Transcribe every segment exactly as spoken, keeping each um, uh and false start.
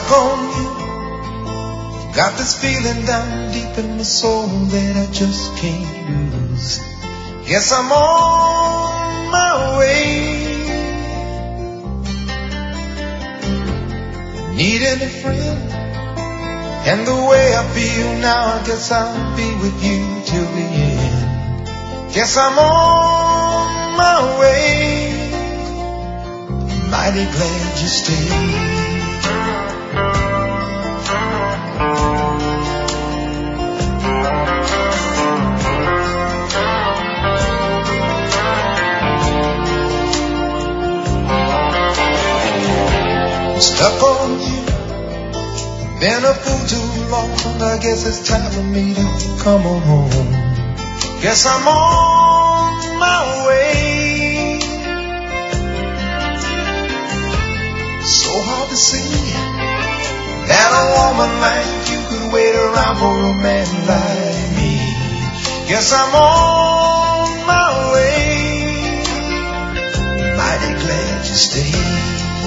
stuck on you. Got this feeling down deep in my soul that I just can't lose. Guess I'm on my way. Needing a friend, and the way I feel now, I guess I'll be with you till the end. Guess I'm on my way. Mighty glad you stayed. Stuck on you, been a fool too long. I guess it's time for me to come on home. Guess I'm on my way. So hard to see that a woman like you could wait around for a man like me. Guess I'm on my way. Mighty glad you stayed.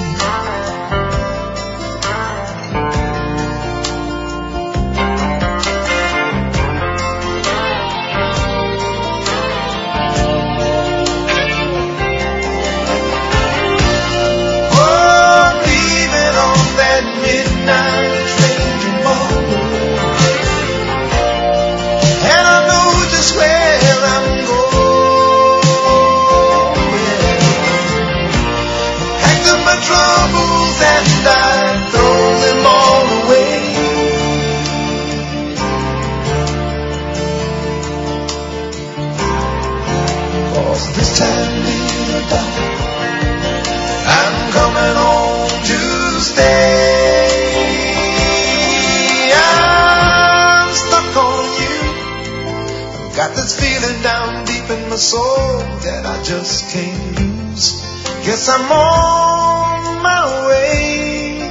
Soul that I just can't lose. Guess I'm on my way.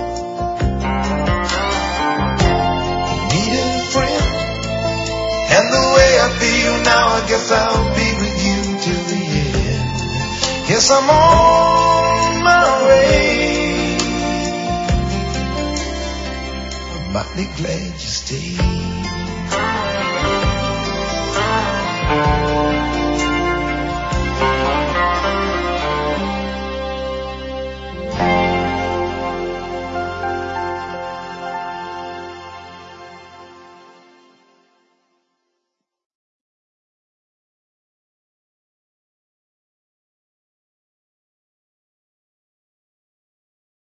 Needing a friend, and the way I feel now, I guess I'll be with you till the end. Guess I'm on my way. I'm mighty glad you stayed.